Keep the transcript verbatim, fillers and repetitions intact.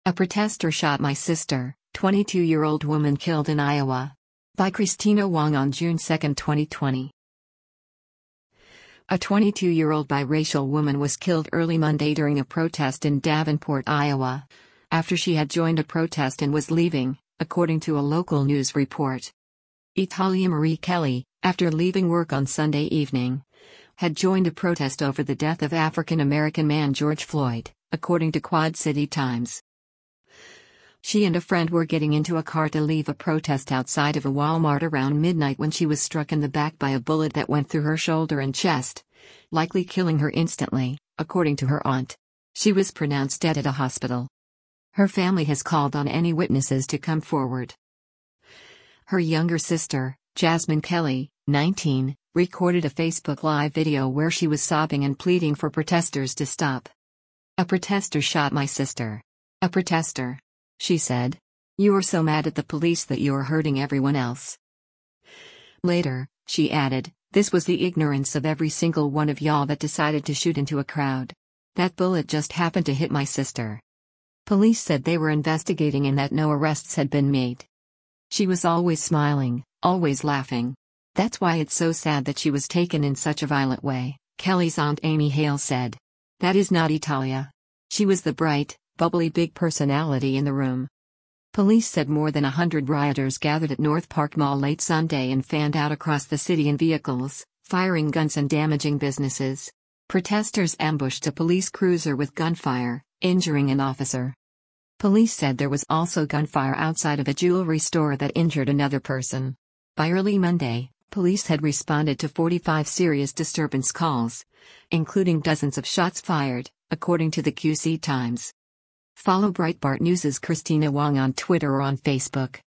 A protester shot my sister, twenty-two-year-old woman killed in Iowa. By Christina Wong on June second, twenty twenty. A twenty-two-year-old biracial woman was killed early Monday during a protest in Davenport, Iowa, after she had joined a protest and was leaving, according to a local news report. Italia Marie Kelly, after leaving work on Sunday evening, had joined a protest over the death of African-American man George Floyd, according to Quad City Times. She and a friend were getting into a car to leave a protest outside of a Walmart around midnight when she was struck in the back by a bullet that went through her shoulder and chest, likely killing her instantly, according to her aunt. She was pronounced dead at a hospital. Her family has called on any witnesses to come forward. Her younger sister, Jasmine Kelly, nineteen, recorded a Facebook Live video where she was sobbing and pleading for protesters to stop. "A protester shot my sister. A protester," she said. "You are so mad at the police that you are hurting everyone else." Later, she added, "This was the ignorance of every single one of y'all that decided to shoot into a crowd. That bullet just happened to hit my sister." Police said they were investigating and that no arrests had been made. "She was always smiling, always laughing. That's why it's so sad that she was taken in such a violent way," Kelly's aunt Amy Hale said. "That is not Italia. She was the bright, bubbly big personality in the room." Police said more than a hundred rioters gathered at North Park Mall late Sunday and fanned out across the city in vehicles, firing guns and damaging businesses. Protesters ambushed a police cruiser with gunfire, injuring an officer. Police said there was also gunfire outside of a jewelry store that injured another person. By early Monday, police had responded to forty-five serious disturbance calls, including dozens of shots fired, according to the Q C Times. Follow Breitbart News' Christina Wong on Twitter or on Facebook.